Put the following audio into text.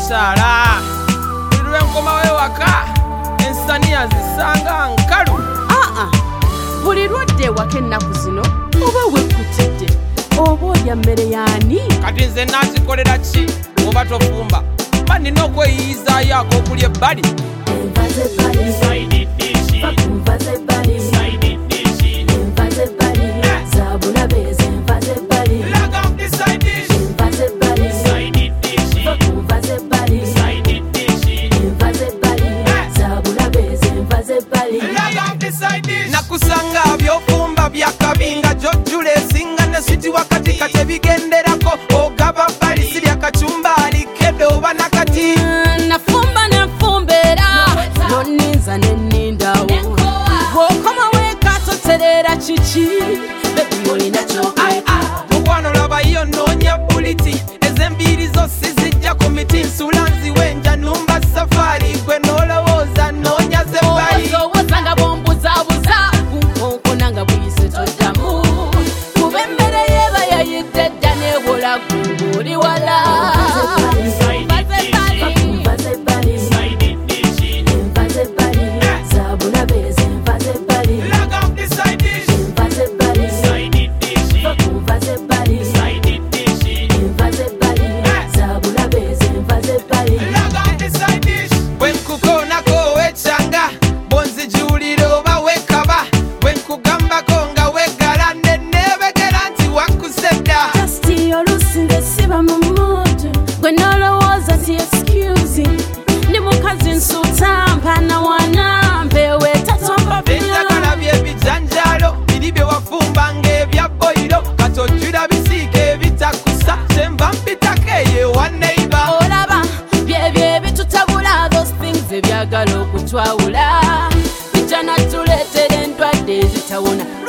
mukyala lwe nkomawo ewaka ensaniya zisanga nkalu. Buli lwadde ewaka ennaku zino oba wekkutidde oba olya mmere yaani? Kati nze nazikolera ki oba tofumba? Mba nina okweyiyizaayo ak'okulya ebbali. Nakusanga byofumba byakabinga jojjula esinga ne switi wakati kati ebigenderako ogaba bbali si byakacumbali kedde oba nakati. Nafumba nenfumbera noninza nenindawo bw'okomawo eka toterera kiki bebi olina kyokweka. Mukwano labayo noonya buliti ez'embiiri zo sizijja ku miti nsula nziwenja numba safari gwe n'olowooza noonya zebbali. Olowooza bombuzabuza nkonko nanga buyise toddamu kuba emmere yeeba yayidde dda newola gwe oli wala. Ebyagala okutwawula bijja natuleetera endwadde ezitawona.